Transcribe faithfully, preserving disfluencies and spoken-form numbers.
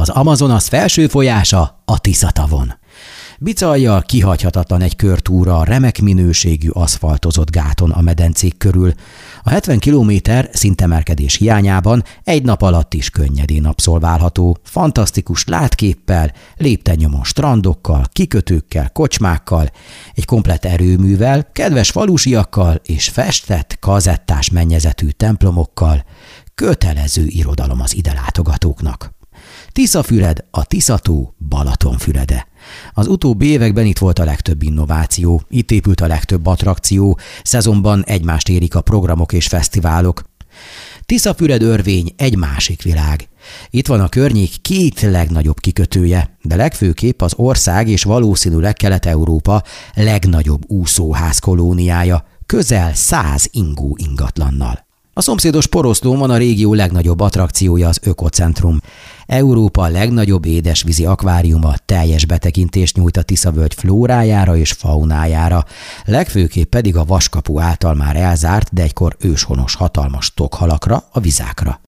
Amazonas felső folyása a Tisza-tavon. Bicajjal kihagyhatatlan egy körtúra a remek minőségű aszfaltozott gáton a medencék körül. A hetven kilométer szintemelkedés hiányában egy nap alatt is könnyedén abszolválható, fantasztikus látképpel, léptennyomon strandokkal, kikötőkkel, kocsmákkal, egy komplett erőművel, kedves falusiakkal és festett, kazettás mennyezetű templomokkal. Kötelező irodalom az ide látogatóknak. Tiszafüred, a Tisza-tó Balatonfürede. Az utóbbi években itt volt a legtöbb innováció, itt épült a legtöbb attrakció, szezonban egymást érik a programok és fesztiválok. Tiszafüred örvény egy másik világ. Itt van a környék két legnagyobb kikötője, de legfőképp az ország és valószínűleg Kelet-Európa legnagyobb úszóház kolóniája, közel száz ingó ingatlannal. A szomszédos Poroszlón van a régió legnagyobb attrakciója, az Ökocentrum. Európa legnagyobb édesvízi akváriuma teljes betekintést nyújt a Tiszavölgy flórájára és faunájára, legfőképp pedig a Vaskapu által már elzárt, de egykor őshonos hatalmas tokhalakra, a vizákra.